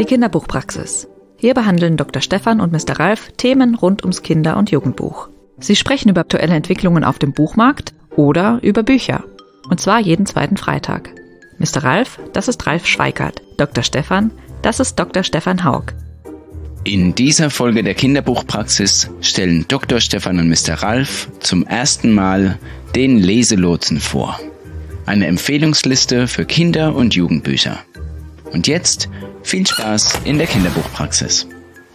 die Kinderbuchpraxis. Hier behandeln Dr. Stefan und Mr. Ralf Themen rund ums Kinder- und Jugendbuch. Sie sprechen über aktuelle Entwicklungen auf dem Buchmarkt oder über Bücher. Und zwar jeden zweiten Freitag. Mr. Ralf, das ist Ralf Schweikart. Dr. Stefan, das ist Dr. Stefan Haug. In dieser Folge der Kinderbuchpraxis stellen Dr. Stefan und Mr. Ralf zum ersten Mal den Leselotsen vor. Eine Empfehlungsliste für Kinder- und Jugendbücher. Und jetzt viel Spaß in der Kinderbuchpraxis.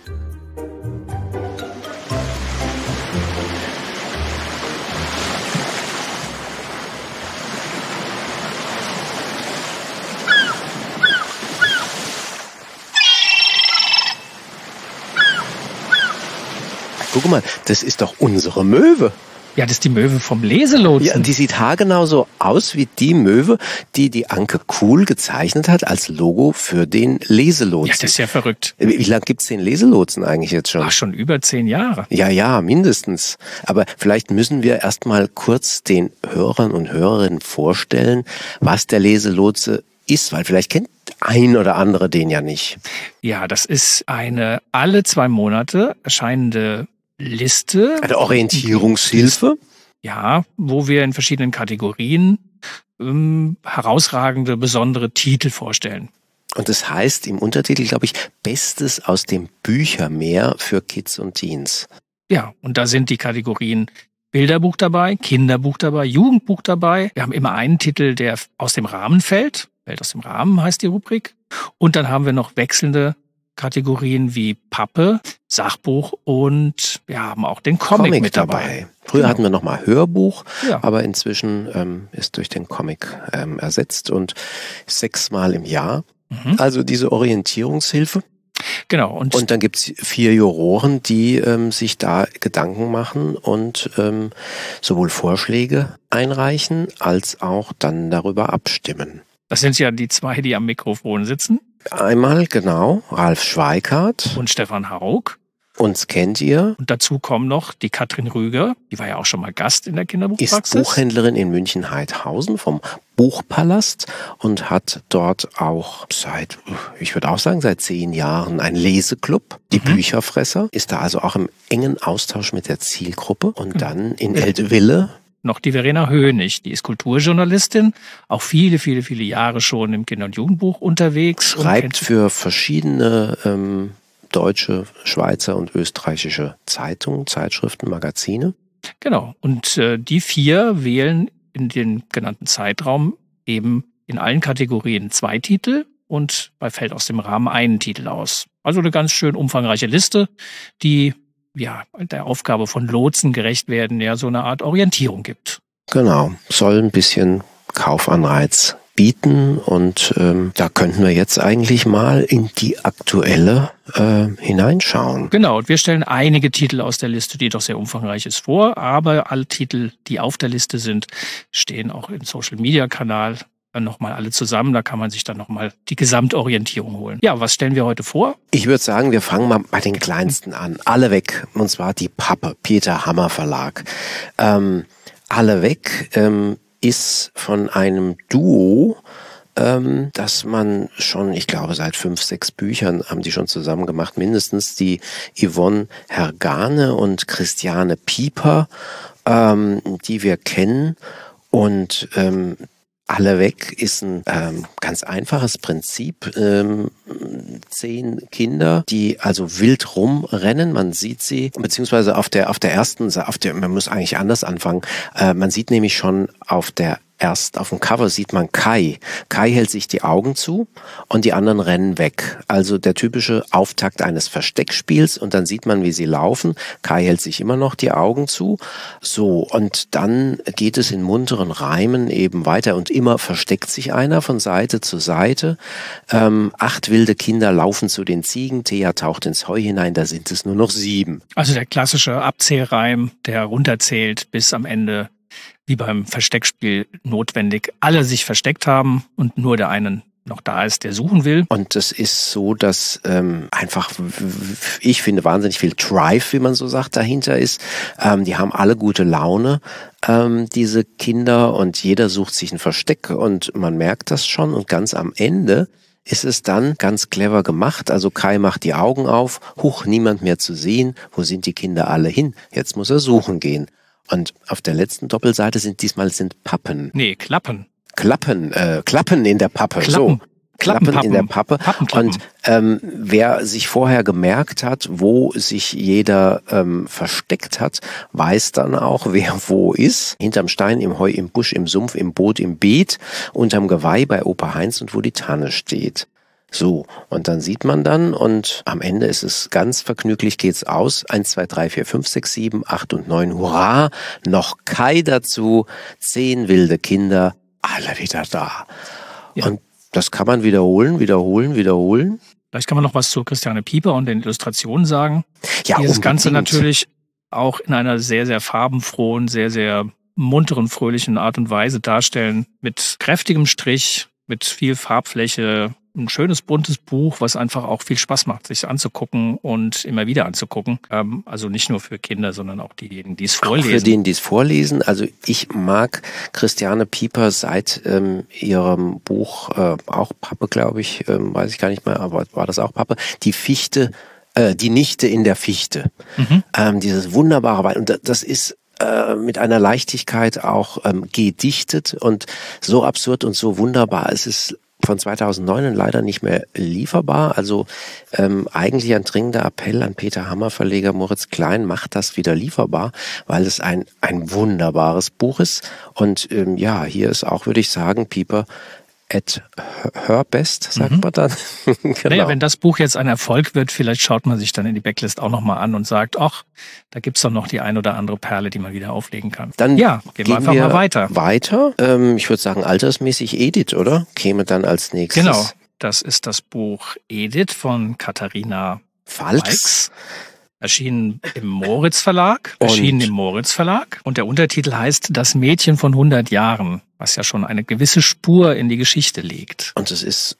Guck mal, das ist doch unsere Möwe. Ja, das ist die Möwe vom Leselotsen. Ja, die sieht haargenau so aus wie die Möwe, die Anke Kuhl gezeichnet hat als Logo für den Leselotsen. Ja, das ist ja verrückt. Wie lange gibt's den Leselotsen eigentlich jetzt schon? Ach, schon über 10 Jahre. Ja, mindestens. Aber vielleicht müssen wir erst mal kurz den Hörern und Hörerinnen vorstellen, was der Leselotse ist, weil vielleicht kennt ein oder andere den ja nicht. Ja, das ist eine alle 2 Monate erscheinende Liste. Eine Orientierungshilfe? Ja, wo wir in verschiedenen Kategorien herausragende, besondere Titel vorstellen. Und das heißt im Untertitel, glaube ich, Bestes aus dem Büchermeer für Kids und Teens. Ja, und da sind die Kategorien Bilderbuch dabei, Kinderbuch dabei, Jugendbuch dabei. Wir haben immer einen Titel, der aus dem Rahmen fällt. Fällt aus dem Rahmen heißt die Rubrik. Und dann haben wir noch wechselnde Kategorien wie Pappe, Sachbuch und wir haben auch den Comic mit dabei. Früher hatten wir noch mal Hörbuch, ja. Aber inzwischen ist durch den Comic ersetzt und 6-mal im Jahr. Also diese Orientierungshilfe. Genau. Und dann gibt's 4 Juroren, die sich da Gedanken machen und sowohl Vorschläge einreichen, als auch dann darüber abstimmen. Das sind ja die 2, die am Mikrofon sitzen. Einmal, genau, Ralf Schweikart. Und Stefan Haug. Uns kennt ihr. Und dazu kommen noch die Katrin Rüger, die war ja auch schon mal Gast in der Kinderbuchpraxis. Ist Buchhändlerin in München-Heidhausen vom Buchpalast und hat dort auch seit 10 Jahren einen Leseklub, die Bücherfresser, ist da also auch im engen Austausch mit der Zielgruppe. Und dann in Eltville noch die Verena Hönig, die ist Kulturjournalistin, auch viele Jahre schon im Kinder- und Jugendbuch unterwegs. Schreibt für verschiedene deutsche, Schweizer und österreichische Zeitungen, Zeitschriften, Magazine. Genau, und die 4 wählen in den genannten Zeitraum eben in allen Kategorien 2 Titel und bei Feld aus dem Rahmen einen Titel aus. Also eine ganz schön umfangreiche Liste, die der Aufgabe von Lotsen gerecht werden, ja so eine Art Orientierung gibt. Genau, soll ein bisschen Kaufanreiz bieten und da könnten wir jetzt eigentlich mal in die aktuelle hineinschauen. Genau, und wir stellen einige Titel aus der Liste, die doch sehr umfangreich ist, vor, aber alle Titel, die auf der Liste sind, stehen auch im Social-Media-Kanal nochmal alle zusammen, da kann man sich dann nochmal die Gesamtorientierung holen. Ja, was stellen wir heute vor? Ich würde sagen, wir fangen mal bei den kleinsten an. Alle weg, und zwar die Pappe, Peter Hammer Verlag. Alle weg ist von einem Duo, dass man schon, ich glaube, seit 5, 6 Büchern haben die schon zusammen gemacht, mindestens die Yvonne Hergane und Christiane Pieper, die wir kennen. Und alle weg ist ein ganz einfaches Prinzip. 10 Kinder, die also wild rumrennen. Man sieht sie, beziehungsweise man muss eigentlich anders anfangen. Man sieht nämlich schon auf dem Cover sieht man Kai. Kai hält sich die Augen zu und die anderen rennen weg. Also der typische Auftakt eines Versteckspiels und dann sieht man, wie sie laufen. Kai hält sich immer noch die Augen zu. So, und dann geht es in munteren Reimen eben weiter und immer versteckt sich einer von Seite zu Seite. 8 wilde Kinder laufen zu den Ziegen. Thea taucht ins Heu hinein, da sind es nur noch 7. Also der klassische Abzählreim, der runterzählt bis am Ende, wie beim Versteckspiel notwendig, alle sich versteckt haben und nur der eine noch da ist, der suchen will. Und es ist so, dass einfach, ich finde, wahnsinnig viel Drive, wie man so sagt, dahinter ist. Die haben alle gute Laune, diese Kinder, und jeder sucht sich ein Versteck und man merkt das schon. Und ganz am Ende ist es dann ganz clever gemacht. Also Kai macht die Augen auf, huch, niemand mehr zu sehen. Wo sind die Kinder alle hin? Jetzt muss er suchen gehen. Und auf der letzten Doppelseite sind Pappen. Nee, Klappen. Klappen in der Pappe. Klappen. So. Klappen in der Pappe. Und wer sich vorher gemerkt hat, wo sich jeder versteckt hat, weiß dann auch, wer wo ist. Hinterm Stein, im Heu, im Busch, im Sumpf, im Boot, im Beet, unterm Geweih bei Opa Heinz und wo die Tanne steht. So, und dann sieht man dann und am Ende ist es ganz vergnüglich, geht's aus. 1, 2, 3, 4, 5, 6, 7, 8 und 9. Hurra! Noch Kai dazu. 10 wilde Kinder. Alle wieder da. Ja. Und das kann man wiederholen. Vielleicht kann man noch was zu Christiane Pieper und den Illustrationen sagen. Ja, die das Ganze natürlich auch in einer sehr, sehr farbenfrohen, sehr, sehr munteren, fröhlichen Art und Weise darstellen. Mit kräftigem Strich, mit viel Farbfläche. Ein schönes, buntes Buch, was einfach auch viel Spaß macht, sich anzugucken und immer wieder anzugucken. Also nicht nur für Kinder, sondern auch diejenigen, die es vorlesen. Auch für diejenigen, die es vorlesen. Also ich mag Christiane Pieper seit ihrem Buch, auch Pappe, glaube ich, weiß ich gar nicht mehr, aber war das auch Pappe? Die Nichte in der Fichte. Dieses wunderbare Wein. Und das ist mit einer Leichtigkeit auch gedichtet und so absurd und so wunderbar. Es ist von 2009 leider nicht mehr lieferbar. Also eigentlich ein dringender Appell an Peter Hammer Verleger Moritz Klein, macht das wieder lieferbar, weil es ein wunderbares Buch ist. Und hier ist auch, würde ich sagen, Pieper at her best, sagt man dann. Genau. Naja, wenn das Buch jetzt ein Erfolg wird, vielleicht schaut man sich dann in die Backlist auch nochmal an und sagt, ach, da gibt's doch noch die ein oder andere Perle, die man wieder auflegen kann. Dann gehen wir einfach mal weiter. Ich würde sagen, altersmäßig Edith, oder? Käme dann als nächstes. Genau, das ist das Buch Edith von Katharina Falks. Erschienen im Moritz Verlag. Und der Untertitel heißt Das Mädchen von 100 Jahren, was ja schon eine gewisse Spur in die Geschichte legt. Und es ist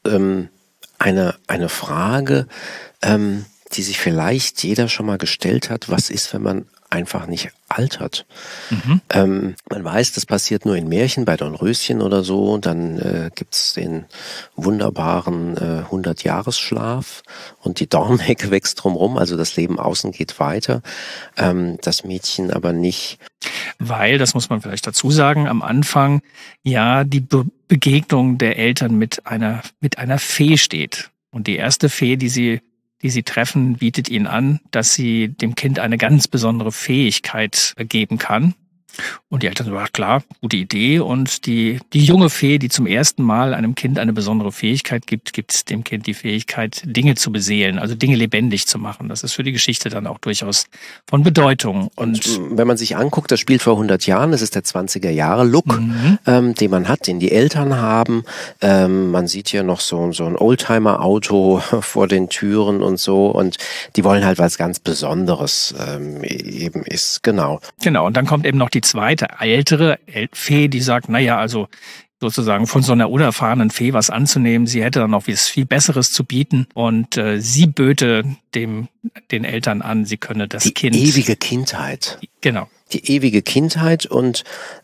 eine Frage, die sich vielleicht jeder schon mal gestellt hat. Was ist, wenn man einfach nicht altert? Man weiß, das passiert nur in Märchen, bei Dornröschen oder so. Dann gibt's den wunderbaren 100-Jahres-Schlaf und die Dornhecke wächst drumherum. Also das Leben außen geht weiter. Das Mädchen aber nicht. Weil, das muss man vielleicht dazu sagen, am Anfang die Begegnung der Eltern mit einer Fee steht. Und die erste Fee, die sie treffen, bietet ihnen an, dass sie dem Kind eine ganz besondere Fähigkeit geben kann. Und die Eltern sagen, klar, gute Idee. Und die junge Fee, die zum ersten Mal einem Kind eine besondere Fähigkeit gibt dem Kind die Fähigkeit, Dinge zu beseelen, also Dinge lebendig zu machen. Das ist für die Geschichte dann auch durchaus von Bedeutung. Und wenn man sich anguckt, das spielt vor 100 Jahren, das ist der 20er-Jahre-Look, den man hat, den die Eltern haben. Man sieht hier noch so ein Oldtimer-Auto vor den Türen und so. Und die wollen halt was ganz Besonderes eben ist. Genau. Genau, und dann kommt eben noch die zweite, ältere Fee, die sagt, also sozusagen von so einer unerfahrenen Fee was anzunehmen, sie hätte dann noch was viel Besseres zu bieten und sie böte den Eltern an, sie könne das Kind... Die ewige Kindheit. Genau. Die ewige Kindheit und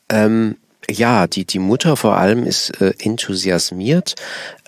die Mutter vor allem ist enthusiasmiert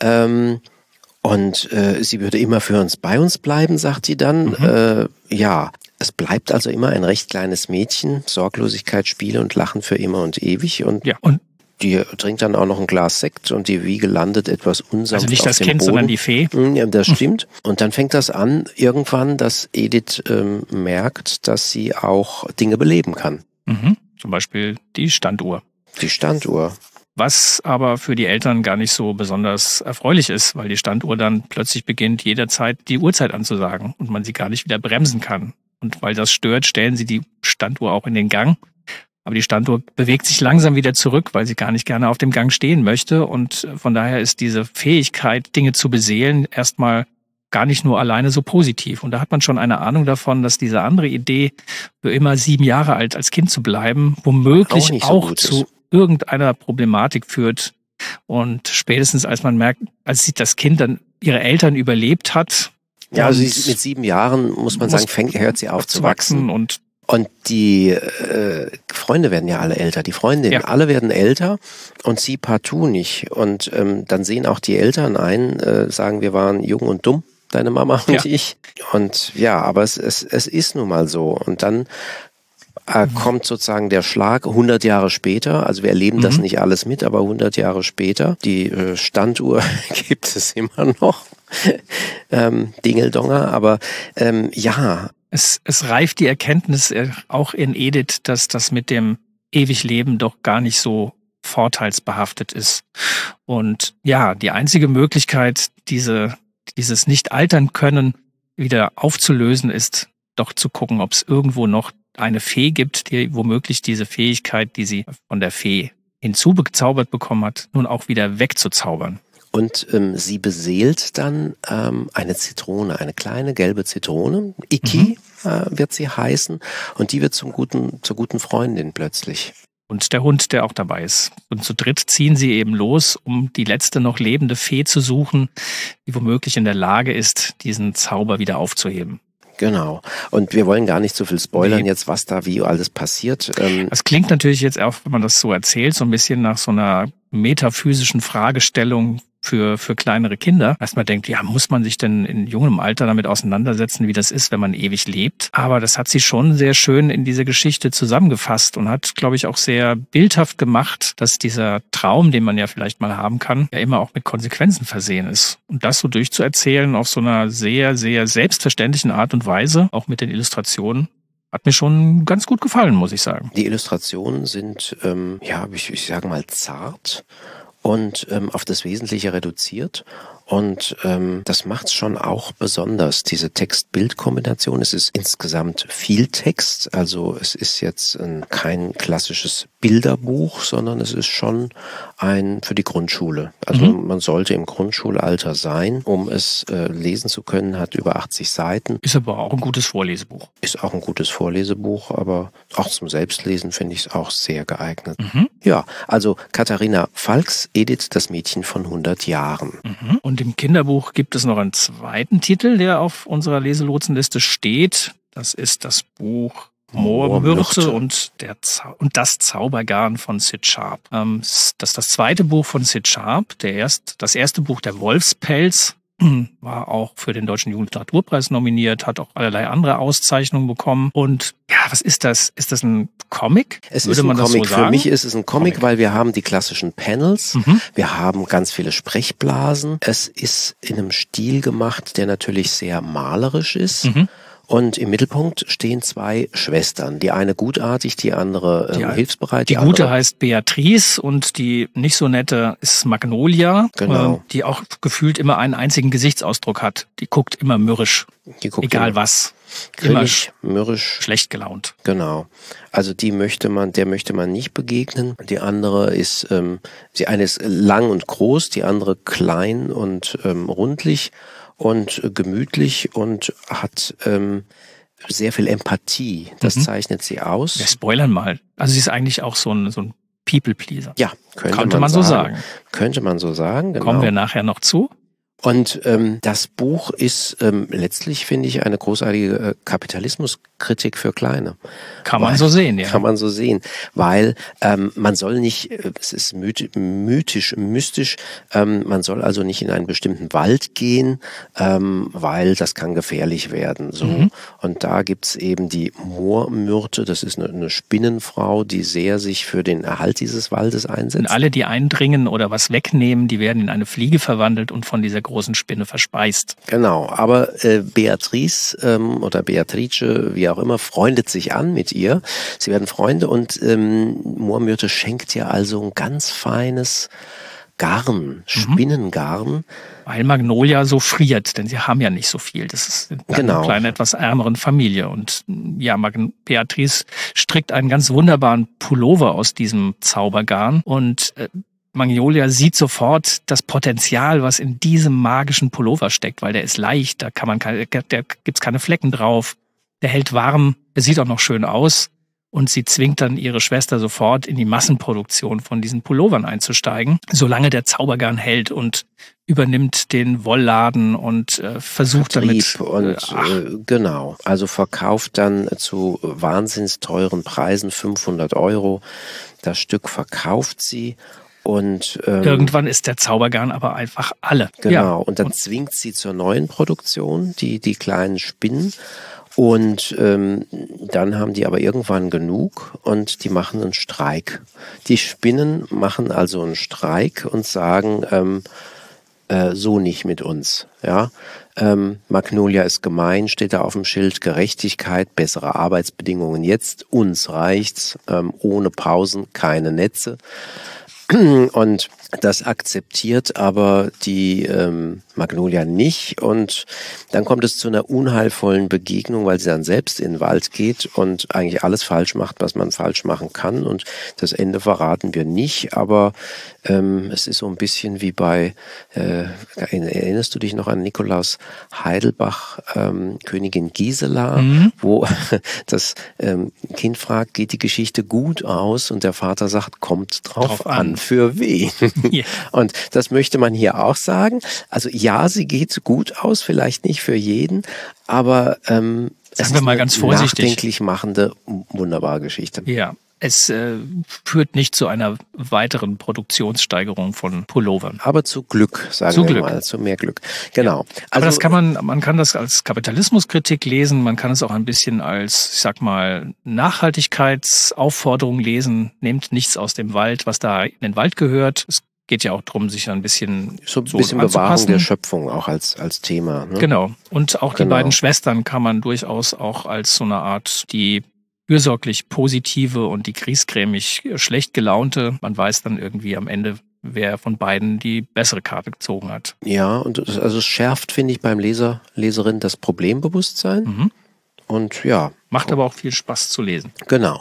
und sie würde immer für uns bei uns bleiben, sagt sie dann. Es bleibt also immer ein recht kleines Mädchen, Sorglosigkeit, Spiele und Lachen für immer und ewig. Und die trinkt dann auch noch ein Glas Sekt und die Wiege landet etwas unsanft auf dem Boden. Also nicht das Kind, sondern die Fee. Ja, das stimmt. Und dann fängt das an, irgendwann, dass Edith merkt, dass sie auch Dinge beleben kann. Zum Beispiel die Standuhr. Die Standuhr. Was aber für die Eltern gar nicht so besonders erfreulich ist, weil die Standuhr dann plötzlich beginnt, jederzeit die Uhrzeit anzusagen und man sie gar nicht wieder bremsen kann. Und weil das stört, stellen sie die Standuhr auch in den Gang. Aber die Standuhr bewegt sich langsam wieder zurück, weil sie gar nicht gerne auf dem Gang stehen möchte. Und von daher ist diese Fähigkeit, Dinge zu beseelen, erstmal gar nicht nur alleine so positiv. Und da hat man schon eine Ahnung davon, dass diese andere Idee, für immer 7 Jahre alt als Kind zu bleiben, womöglich auch zu irgendeiner Problematik führt. Und spätestens als man merkt, als das Kind dann ihre Eltern überlebt hat. Ja, also mit 7 Jahren, muss man sagen, hört sie auf zu wachsen. Und Und die Freunde werden ja alle älter, die Freundinnen, alle werden älter und sie partout nicht. Und dann sehen auch die Eltern ein, sagen, wir waren jung und dumm, deine Mama und ich. Und ja, aber es ist nun mal so. Und dann kommt sozusagen der Schlag 100 Jahre später, also wir erleben das nicht alles mit, aber 100 Jahre später, die Standuhr gibt es immer noch, Dingeldonger, aber ja. Es reift die Erkenntnis auch in Edith, dass das mit dem Ewigleben doch gar nicht so vorteilsbehaftet ist. Und ja, die einzige Möglichkeit, dieses Nicht-Altern-Können wieder aufzulösen, ist doch zu gucken, ob es irgendwo noch eine Fee gibt, die womöglich diese Fähigkeit, die sie von der Fee hinzugezaubert bekommen hat, nun auch wieder wegzuzaubern. Und sie beseelt dann eine Zitrone, eine kleine gelbe Zitrone. Iki wird sie heißen. Und die wird zur guten Freundin plötzlich. Und der Hund, der auch dabei ist. Und zu dritt ziehen sie eben los, um die letzte noch lebende Fee zu suchen, die womöglich in der Lage ist, diesen Zauber wieder aufzuheben. Genau. Und wir wollen gar nicht so viel spoilern jetzt, was da wie alles passiert. Das klingt natürlich jetzt auch, wenn man das so erzählt, so ein bisschen nach so einer metaphysischen Fragestellung für kleinere Kinder. Erstmal denkt, ja, muss man sich denn in jungem Alter damit auseinandersetzen, wie das ist, wenn man ewig lebt? Aber das hat sie schon sehr schön in diese Geschichte zusammengefasst und hat, glaube ich, auch sehr bildhaft gemacht, dass dieser Traum, den man ja vielleicht mal haben kann, ja immer auch mit Konsequenzen versehen ist. Und das so durchzuerzählen auf so einer sehr, sehr selbstverständlichen Art und Weise, auch mit den Illustrationen, hat mir schon ganz gut gefallen, muss ich sagen. Die Illustrationen sind, ich sage mal, zart und auf das Wesentliche reduziert. Und das macht's schon auch besonders, diese Text-Bild-Kombination. Es ist insgesamt viel Text, also es ist jetzt kein klassisches Bilderbuch, sondern es ist schon für die Grundschule. Also man sollte im Grundschulalter sein, um es lesen zu können, hat über 80 Seiten. Ist aber auch ein gutes Vorlesebuch. Ist auch ein gutes Vorlesebuch, aber auch zum Selbstlesen finde ich es auch sehr geeignet. Ja, also Katharina Falks, Edith, das Mädchen von 100 Jahren. Und im Kinderbuch gibt es noch einen zweiten Titel, der auf unserer Leselotsenliste steht. Das ist das Buch Moormyrte und das Zaubergarn von Sid Sharp. Das ist das zweite Buch von Sid Sharp. Das erste Buch, der Wolfspelz, war auch für den Deutschen Jugendliteraturpreis nominiert, hat auch allerlei andere Auszeichnungen bekommen. Und ja, was ist das? Ist das ein Comic? Es ist ein Comic. Für mich ist es ein Comic, weil wir haben die klassischen Panels, wir haben ganz viele Sprechblasen. Es ist in einem Stil gemacht, der natürlich sehr malerisch ist. Und im Mittelpunkt stehen zwei Schwestern. Die eine gutartig, die andere hilfsbereit. Die gute heißt Beatrice und die nicht so nette ist Magnolia, die auch gefühlt immer einen einzigen Gesichtsausdruck hat. Die guckt immer mürrisch, egal was. Grillig, mürrisch. Schlecht gelaunt. Genau. Also der möchte man nicht begegnen. Die andere ist, die eine ist lang und groß, die andere klein und rundlich und gemütlich und hat sehr viel Empathie. Das zeichnet sie aus. Wir spoilern mal. Also sie ist eigentlich auch so ein People-Pleaser. Ja, könnte man so sagen. Könnte man so sagen, genau. Kommen wir nachher noch zu. Und das Buch ist letztlich, finde ich, eine großartige Kapitalismuskritik für Kleine. Kann man so sehen, ja. Kann man so sehen, weil man soll nicht, es ist mystisch, man soll also nicht in einen bestimmten Wald gehen, weil das kann gefährlich werden. So. Und da gibt's eben die Moormyrte, das ist eine Spinnenfrau, die sehr sich für den Erhalt dieses Waldes einsetzt. Und alle, die eindringen oder was wegnehmen, die werden in eine Fliege verwandelt und von dieser großen Spinne verspeist. Genau, aber Beatrice oder Beatrice, wie auch immer, freundet sich an mit ihr. Sie werden Freunde und Moormyrte schenkt ihr also ein ganz feines Garn, Spinnengarn. Weil Magnolia so friert, denn sie haben ja nicht so viel. Das ist eine kleine, etwas ärmeren Familie. Und ja, Beatrice strickt einen ganz wunderbaren Pullover aus diesem Zaubergarn und Magnolia sieht sofort das Potenzial, was in diesem magischen Pullover steckt, weil der ist leicht, da gibt's keine Flecken drauf, der hält warm, er sieht auch noch schön aus Und sie zwingt dann ihre Schwester sofort in die Massenproduktion von diesen Pullovern einzusteigen, solange der Zaubergarn hält, und übernimmt den Wollladen und versucht Vertrieb damit... genau, also verkauft dann zu wahnsinns teuren Preisen, 500 €. Das Stück verkauft sie. Und irgendwann ist der Zaubergarn aber einfach alle. Genau, Ja. und dann zwingt sie zur neuen Produktion, die kleinen Spinnen. Und dann haben die aber irgendwann genug und die machen einen Streik. Die Spinnen machen also einen Streik und sagen, so nicht mit uns. Ja? Magnolia ist gemein, steht da auf dem Schild, Gerechtigkeit, bessere Arbeitsbedingungen jetzt, uns reicht's, ohne Pausen, keine Netze. Und das akzeptiert aber die Magnolia nicht, und dann kommt es zu einer unheilvollen Begegnung, weil sie dann selbst in den Wald geht und eigentlich alles falsch macht, was man falsch machen kann, und das Ende verraten wir nicht, aber es ist so ein bisschen wie bei, erinnerst du dich noch an Nikolaus Heidelbach, Königin Gisela, wo das Kind fragt, geht die Geschichte gut aus, und der Vater sagt, kommt drauf an. Für wen? Yeah. Und das möchte man hier auch sagen. Also ja, sie geht gut aus, vielleicht nicht für jeden, aber es ist mal eine ganz vorsichtig nachdenklich machende, wunderbare Geschichte. Ja, es führt nicht zu einer weiteren Produktionssteigerung von Pullovern. Aber zu Glück, sagen wir mal, zu mehr Glück. Genau. Ja. Also, aber das man kann das als Kapitalismuskritik lesen, man kann es auch ein bisschen als, ich sag mal, Nachhaltigkeitsaufforderung lesen. Nehmt nichts aus dem Wald, was da in den Wald gehört. Es geht ja auch darum, sich ein bisschen so ein bisschen Bewahrung der Schöpfung auch als Thema. Ne? Genau. Und auch die beiden Schwestern kann man durchaus auch als so eine Art die fürsorglich positive und die griesgrämig schlecht gelaunte. Man weiß dann irgendwie am Ende, wer von beiden die bessere Karte gezogen hat. Ja, und es schärft, finde ich, beim Leser, Leserin das Problembewusstsein. Mhm. Und ja. Macht aber auch viel Spaß zu lesen. Genau.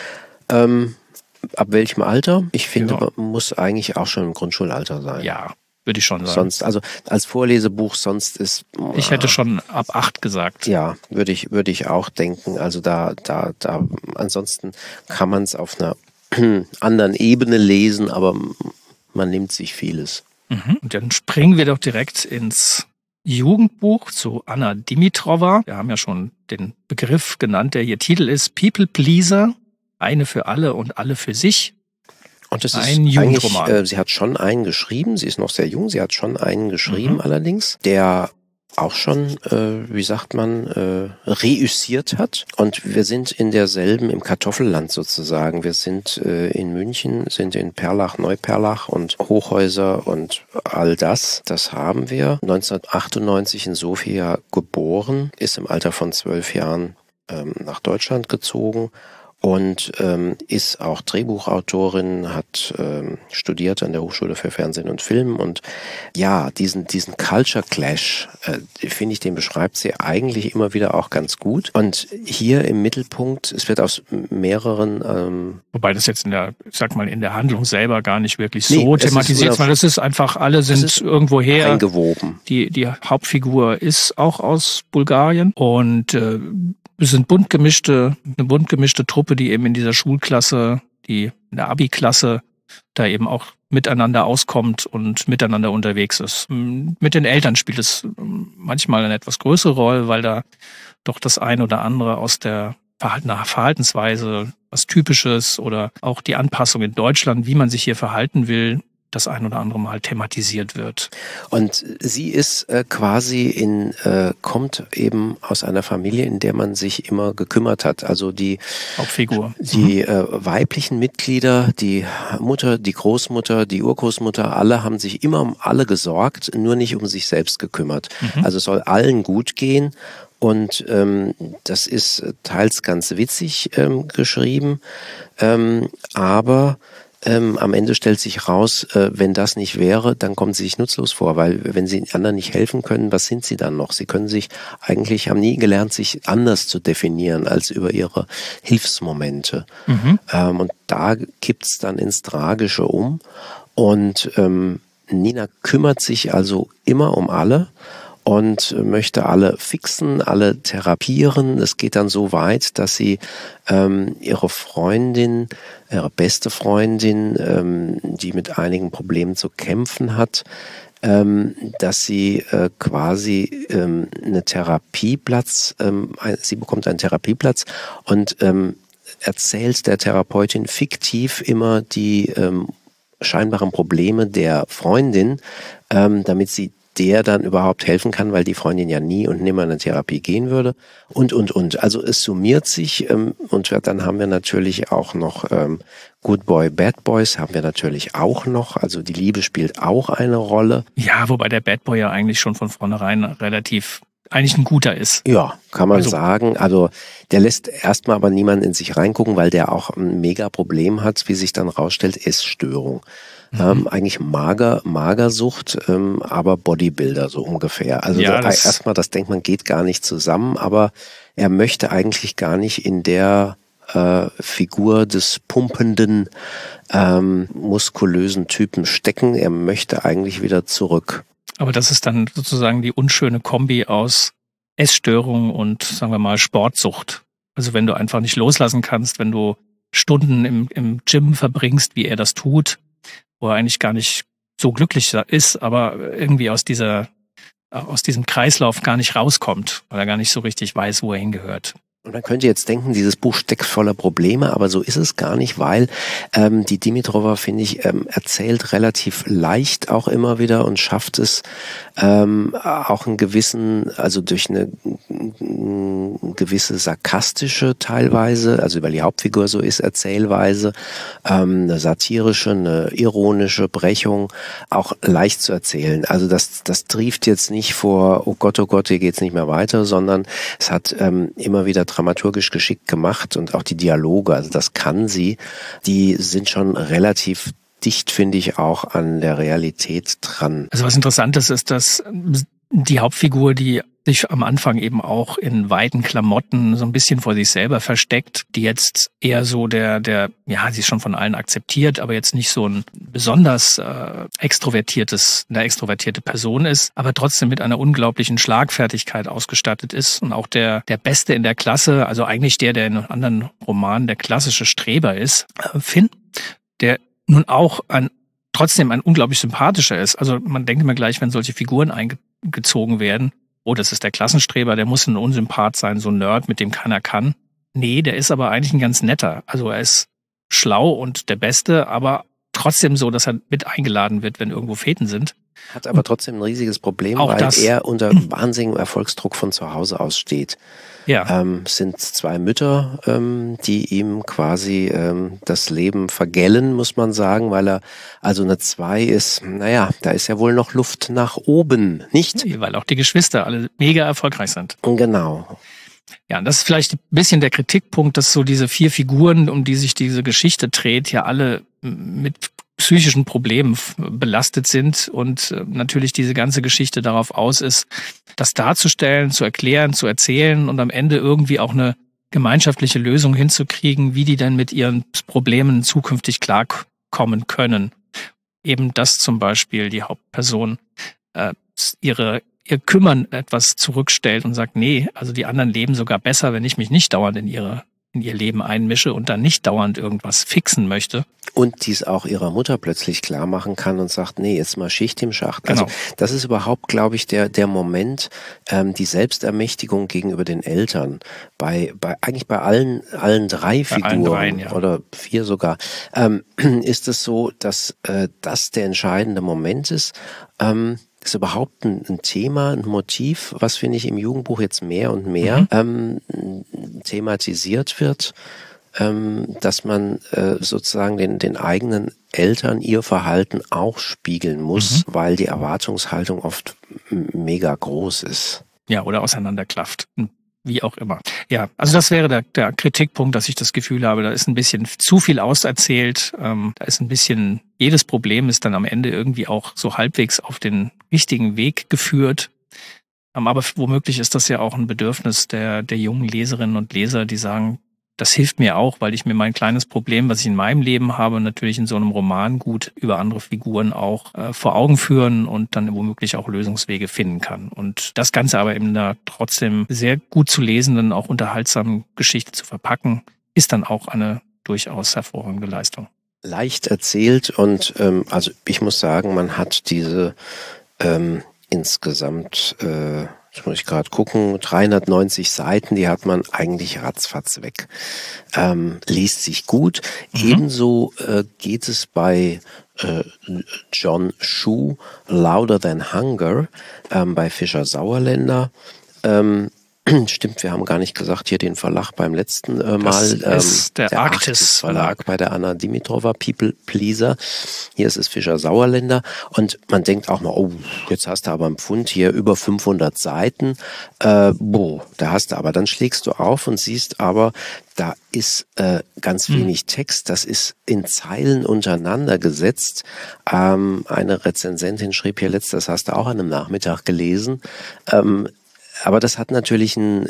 Ab welchem Alter? Ich finde, man muss eigentlich auch schon im Grundschulalter sein. Ja, würde ich schon sagen. Sonst, also als Vorlesebuch, sonst ist... Ich hätte schon ab 8 gesagt. Ja, würde ich auch denken. Also da ansonsten kann man es auf einer anderen Ebene lesen, aber man nimmt sich vieles. Mhm. Und dann springen wir doch direkt ins Jugendbuch zu Anna Dimitrova. Wir haben ja schon den Begriff genannt, der hier Titel ist, People Pleaser, eine für alle und alle für sich. Und das ist ein Jugendroman. Sie hat schon einen geschrieben, sie ist noch sehr jung, sie hat schon einen geschrieben allerdings, der auch schon, wie sagt man, reüssiert hat. Und wir sind in derselben, im Kartoffelland sozusagen. Wir sind in München, sind in Perlach, Neuperlach und Hochhäuser und all das. Das haben wir. 1998 in Sofia geboren, ist im Alter von 12 Jahren nach Deutschland gezogen. Und ist auch Drehbuchautorin, hat studiert an der Hochschule für Fernsehen und Film. Und ja, diesen Culture Clash, finde ich, den beschreibt sie eigentlich immer wieder auch ganz gut. Und hier im Mittelpunkt, es wird aus mehreren... Wobei das jetzt in der Handlung selber gar nicht wirklich so thematisiert, weil das ist einfach, alle sind irgendwoher eingewoben. Die Hauptfigur ist auch aus Bulgarien und es sind eine bunt gemischte Truppe, die eben in dieser Schulklasse, in der Abi-Klasse, da eben auch miteinander auskommt und miteinander unterwegs ist. Mit den Eltern spielt es manchmal eine etwas größere Rolle, weil da doch das ein oder andere aus der Verhaltensweise, was Typisches oder auch die Anpassung in Deutschland, wie man sich hier verhalten will, das ein oder andere Mal thematisiert wird. Und sie ist kommt eben aus einer Familie, in der man sich immer gekümmert hat. Also die Hauptfigur. Die weiblichen Mitglieder, die Mutter, die Großmutter, die Urgroßmutter, alle haben sich immer um alle gesorgt, nur nicht um sich selbst gekümmert. Also es soll allen gut gehen. Und das ist teils ganz witzig geschrieben, aber am Ende stellt sich raus, wenn das nicht wäre, dann kommen sie sich nutzlos vor, weil wenn sie anderen nicht helfen können, was sind sie dann noch? Sie können sich haben nie gelernt, sich anders zu definieren als über ihre Hilfsmomente. Und da kippt's dann ins Tragische um. Und Nina kümmert sich also immer um alle. und möchte alle fixen, alle therapieren. Es geht dann so weit, dass sie ihre Freundin, ihre beste Freundin, die mit einigen Problemen zu kämpfen hat, dass sie quasi einen Therapieplatz, sie bekommt einen Therapieplatz und erzählt der Therapeutin fiktiv immer die scheinbaren Probleme der Freundin, damit sie der dann überhaupt helfen kann, weil die Freundin ja nie und nimmer in eine Therapie gehen würde und. Also es summiert sich und dann haben wir natürlich auch noch Good Boy, Bad Boys haben wir natürlich auch noch, also die Liebe spielt auch eine Rolle. Ja, wobei der Bad Boy ja eigentlich schon von vornherein eigentlich ein guter ist. Ja, kann man sagen. Also der lässt erstmal aber niemanden in sich reingucken, weil der auch ein mega Problem hat, wie sich dann rausstellt, Essstörung. Eigentlich Magersucht, aber Bodybuilder so ungefähr. Also ja, erstmal, das denkt man, geht gar nicht zusammen, aber er möchte eigentlich gar nicht in der Figur des pumpenden, muskulösen Typen stecken. Er möchte eigentlich wieder zurück. Aber das ist dann sozusagen die unschöne Kombi aus Essstörung und, sagen wir mal, Sportsucht. Also wenn du einfach nicht loslassen kannst, wenn du Stunden im Gym verbringst, wie er das tut, wo er eigentlich gar nicht so glücklich ist, aber irgendwie aus diesem Kreislauf gar nicht rauskommt, weil er gar nicht so richtig weiß, wo er hingehört. Und man könnte jetzt denken, dieses Buch steckt voller Probleme, aber so ist es gar nicht, weil die Dimitrova, finde ich, erzählt relativ leicht auch immer wieder und schafft es auch einen gewissen, also durch eine gewisse sarkastische teilweise, also über die Hauptfigur so ist Erzählweise, eine satirische, eine ironische Brechung, auch leicht zu erzählen. Also das trieft jetzt nicht vor, oh Gott, hier geht's nicht mehr weiter, sondern es hat immer wieder dramaturgisch geschickt gemacht und auch die Dialoge, also das kann sie, die sind schon relativ dicht, finde ich, auch an der Realität dran. Also was Interessantes ist, dass die Hauptfigur, die sich am Anfang eben auch in weiten Klamotten so ein bisschen vor sich selber versteckt, die jetzt eher so ja, sie ist schon von allen akzeptiert, aber jetzt nicht so ein besonders eine extrovertierte Person ist, aber trotzdem mit einer unglaublichen Schlagfertigkeit ausgestattet ist und auch der Beste in der Klasse, also eigentlich der in anderen Romanen der klassische Streber ist, Finn, der nun auch trotzdem ein unglaublich sympathischer ist. Also man denkt immer gleich, wenn solche Figuren eingezogen werden, oh, das ist der Klassenstreber, der muss ein Unsympath sein, so ein Nerd, mit dem keiner kann. Nee, der ist aber eigentlich ein ganz netter. Also er ist schlau und der Beste, aber trotzdem so, dass er mit eingeladen wird, wenn irgendwo Feten sind. Hat aber trotzdem ein riesiges Problem, weil er unter wahnsinnigem Erfolgsdruck von zu Hause aus steht. Ja. Es sind zwei Mütter, die ihm quasi das Leben vergällen, muss man sagen, weil er also eine 2 ist, naja, da ist ja wohl noch Luft nach oben, nicht? Weil auch die Geschwister alle mega erfolgreich sind. Genau. Ja, und das ist vielleicht ein bisschen der Kritikpunkt, dass so diese 4 Figuren, um die sich diese Geschichte dreht, ja alle mit psychischen Problemen belastet sind und natürlich diese ganze Geschichte darauf aus ist, das darzustellen, zu erklären, zu erzählen und am Ende irgendwie auch eine gemeinschaftliche Lösung hinzukriegen, wie die dann mit ihren Problemen zukünftig klarkommen können. Eben, dass zum Beispiel die Hauptperson ihr Kümmern etwas zurückstellt und sagt, nee, also die anderen leben sogar besser, wenn ich mich nicht dauernd in ihr Leben einmische und dann nicht dauernd irgendwas fixen möchte. Und dies auch ihrer Mutter plötzlich klar machen kann und sagt, nee, jetzt mal Schicht im Schacht. Genau. Also das ist überhaupt, glaube ich, der Moment, die Selbstermächtigung gegenüber den Eltern. Eigentlich bei allen 3 Figuren ja. Oder 4 sogar, ist es so, dass das der entscheidende Moment ist. Ist überhaupt ein Thema, ein Motiv, was, finde ich, im Jugendbuch jetzt mehr und mehr thematisiert wird, dass man sozusagen den eigenen Eltern ihr Verhalten auch spiegeln muss, weil die Erwartungshaltung oft mega groß ist. Ja, oder auseinanderklafft. Wie auch immer. Ja, also das wäre der Kritikpunkt, dass ich das Gefühl habe, da ist ein bisschen zu viel auserzählt. Da ist ein bisschen, jedes Problem ist dann am Ende irgendwie auch so halbwegs auf den richtigen Weg geführt. Aber womöglich ist das ja auch ein Bedürfnis der jungen Leserinnen und Leser, die sagen, das hilft mir auch, weil ich mir mein kleines Problem, was ich in meinem Leben habe, natürlich in so einem Roman gut über andere Figuren auch vor Augen führen und dann womöglich auch Lösungswege finden kann. Und das Ganze aber in einer trotzdem sehr gut zu lesenden, auch unterhaltsamen Geschichte zu verpacken, ist dann auch eine durchaus hervorragende Leistung. Leicht erzählt und also ich muss sagen, man hat diese insgesamt, jetzt muss ich gerade gucken, 390 Seiten, die hat man eigentlich ratzfatz weg. Liest sich gut. Ebenso geht es bei John Shu, Louder Than Hunger, bei Fischer Sauerländer. Stimmt, wir haben gar nicht gesagt, hier den Verlag beim letzten Mal. Das ist der Arktis Verlag bei der Anna Dimitrova, People Pleaser. Hier ist es Fischer Sauerländer. Und man denkt auch mal, oh, jetzt hast du aber einen Pfund hier über 500 Seiten. Da hast du aber, dann schlägst du auf und siehst aber, da ist ganz wenig Text. Das ist in Zeilen untereinander gesetzt. Eine Rezensentin schrieb hier das hast du auch an einem Nachmittag gelesen. Aber das hat natürlich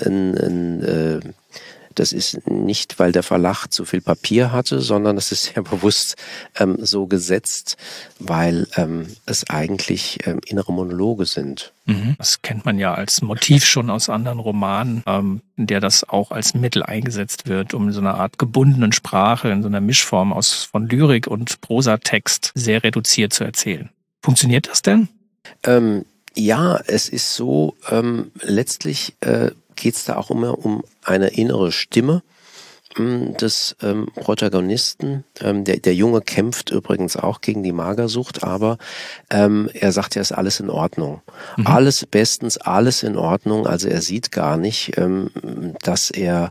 das ist nicht, weil der Verlag zu viel Papier hatte, sondern das ist sehr bewusst so gesetzt, weil es eigentlich innere Monologe sind. Das kennt man ja als Motiv schon aus anderen Romanen, in der das auch als Mittel eingesetzt wird, um in so einer Art gebundenen Sprache, in so einer Mischform von Lyrik und Prosatext sehr reduziert zu erzählen. Funktioniert das denn? Ja, es ist so, letztlich geht's da auch immer um eine innere Stimme des Protagonisten. Der Junge kämpft übrigens auch gegen die Magersucht, aber er sagt ja, ist alles in Ordnung. Alles bestens, alles in Ordnung. Also er sieht gar nicht, dass er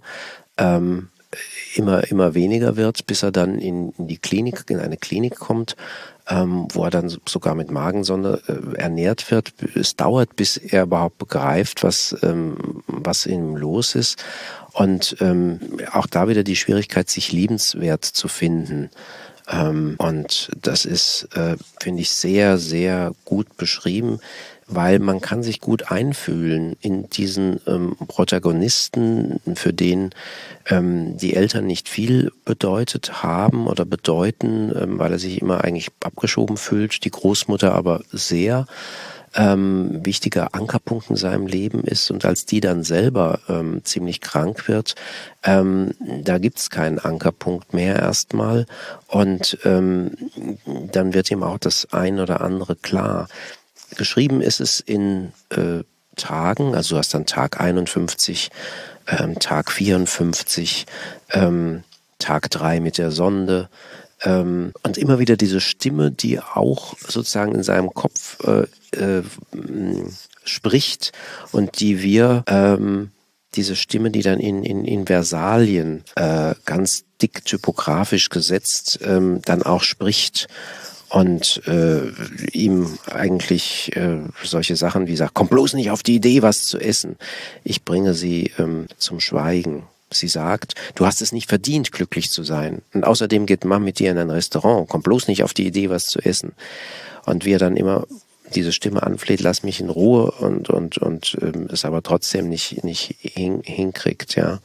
immer weniger wird, bis er dann in eine Klinik kommt, wo er dann sogar mit Magensonde ernährt wird. Es dauert, bis er überhaupt begreift, was in ihm los ist. Und auch da wieder die Schwierigkeit, sich liebenswert zu finden. Und das ist, finde ich, sehr, sehr gut beschrieben, weil man kann sich gut einfühlen in diesen Protagonisten, für den die Eltern nicht viel bedeutet haben oder bedeuten, weil er sich immer eigentlich abgeschoben fühlt, die Großmutter aber sehr wichtiger Ankerpunkt in seinem Leben ist, und als die dann selber ziemlich krank wird, da gibt's keinen Ankerpunkt mehr erstmal, und dann wird ihm auch das ein oder andere klar. Geschrieben ist es in Tagen, also du hast dann Tag 51, Tag 54, Tag 3 mit der Sonde, und immer wieder diese Stimme, die auch sozusagen in seinem Kopf spricht, und die diese Stimme, die dann in Versalien ganz dick typografisch gesetzt dann auch spricht und ihm eigentlich solche Sachen wie sagt, komm bloß nicht auf die Idee, was zu essen. Ich bringe sie zum Schweigen. Sie sagt, du hast es nicht verdient, glücklich zu sein. Und außerdem geht Mom mit dir in ein Restaurant. Komm bloß nicht auf die Idee, was zu essen. Und wie er dann immer diese Stimme anfleht, lass mich in Ruhe, und es aber trotzdem nicht hinkriegt, ja.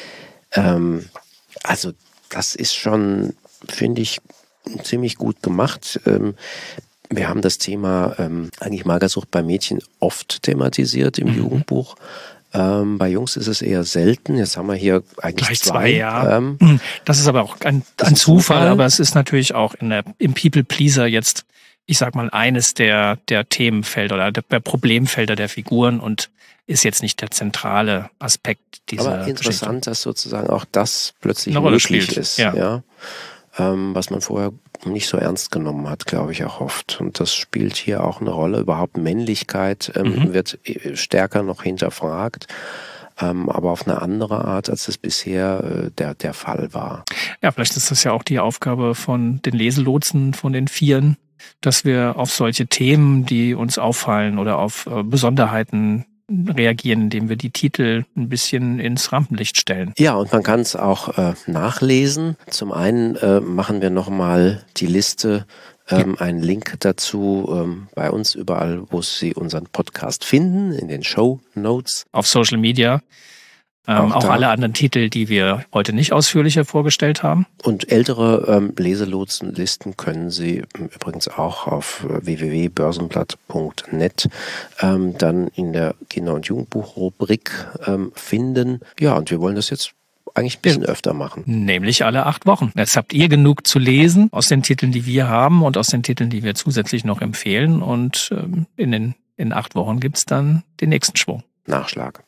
Also das ist schon, finde ich, ziemlich gut gemacht. Wir haben das Thema eigentlich Magersucht bei Mädchen oft thematisiert im Jugendbuch. Bei Jungs ist es eher selten. Jetzt haben wir hier eigentlich gleich zwei, ja. Das ist aber auch ein Zufall, aber es ist natürlich auch im People Pleaser jetzt, ich sag mal, eines der Themenfelder oder der Problemfelder der Figuren und ist jetzt nicht der zentrale Aspekt dieser Aber interessant, Geschichte. Dass sozusagen auch das plötzlich eine Rolle möglich spielt. ist. Ja. Ja? Was man vorher nicht so ernst genommen hat, glaube ich auch oft. Und das spielt hier auch eine Rolle. Überhaupt Männlichkeit wird stärker noch hinterfragt, aber auf eine andere Art, als es bisher der Fall war. Ja, vielleicht ist das ja auch die Aufgabe von den Leselotsen, von den Vieren, dass wir auf solche Themen, die uns auffallen oder auf Besonderheiten reagieren, indem wir die Titel ein bisschen ins Rampenlicht stellen. Ja, und man kann es auch nachlesen. Zum einen machen wir nochmal die Liste, einen Link dazu bei uns überall, wo Sie unseren Podcast finden, in den Show Notes. Auf Social Media. Auch alle anderen Titel, die wir heute nicht ausführlicher vorgestellt haben. Und ältere Leselotsenlisten können Sie übrigens auch auf www.börsenblatt.net dann in der Kinder- und Jugendbuch-Rubrik finden. Ja, und wir wollen das jetzt eigentlich ein bisschen öfter machen. Nämlich alle 8 Wochen. Jetzt habt ihr genug zu lesen aus den Titeln, die wir haben und aus den Titeln, die wir zusätzlich noch empfehlen. Und in 8 Wochen gibt's dann den nächsten Schwung. Nachschlag.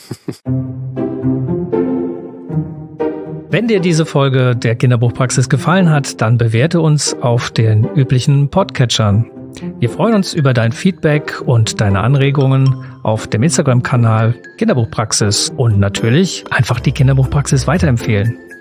Wenn dir diese Folge der Kinderbuchpraxis gefallen hat, dann bewerte uns auf den üblichen Podcatchern. Wir freuen uns über dein Feedback und deine Anregungen auf dem Instagram-Kanal Kinderbuchpraxis und natürlich einfach die Kinderbuchpraxis weiterempfehlen.